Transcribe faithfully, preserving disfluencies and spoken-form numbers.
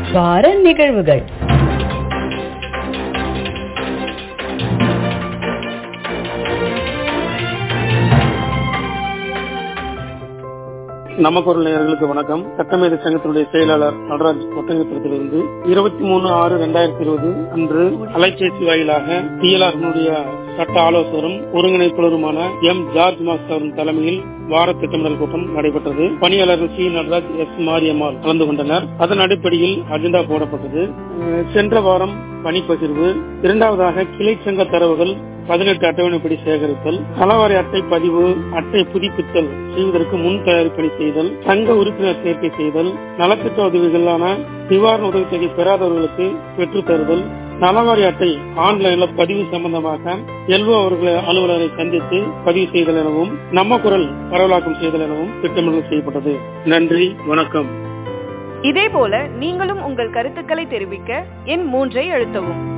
வார நிகழ்வுகள். நம்ம குரல் நேயர்களுக்கு வணக்கம். சட்டமேதை சங்கத்தினுடைய செயலாளர் நடராஜ் ஒட்டங்கத்திலிருந்து இருபத்தி மூணு ஆறு இரண்டாயிரத்தி இருபது அன்று அலைபேசி வாயிலாக டிஎல்ஆர் சட்ட ஆலோசகரும் ஒருங்கிணைப்பாளருமான எம் ஜார்ஜ் மாஸ்டர் தலைமையில் வார திட்டமிடல் கூட்டம் நடைபெற்றது. பணியாளர்கள் சி நடராஜ், எஸ் மாரியம்மாள் கலந்து கொண்டனர். அதன் அடிப்படையில் அஜெண்டா போடப்பட்டது. சென்ற வாரம் பணிப்பகிர்வு, இரண்டாவதாக கிளை சங்க தரவுகள் பதினெட்டு அட்டவணைப்படி சேகரித்தல், களவாரி அட்டை பதிவு, அட்டை புதுப்பித்தல் செய்வதற்கு முன் தயாரிப்பணி செய்தல், சங்க உறுப்பினர் சேர்க்கை செய்தல், நலத்திட்ட உதவிகளான நிவாரண உதவி தொகை பெறாதவர்களுக்கு பெற்றுத் தருதல், நலவாரி அட்டை ஆன்லைன்ல பதிவு சம்பந்தமாக எல்ஓ அவர்களை அலுவலரை சந்தித்து பதிவு செய்தல் எனவும் நம்ம குரல் பரவலாக்கம் செய்தல் எனவும் திட்டமிடல் செய்யப்பட்டது. நன்றி, வணக்கம். இதே போல நீங்களும் உங்கள் கருத்துக்களை தெரிவிக்க எண் மூன்றை அழுத்தவும்.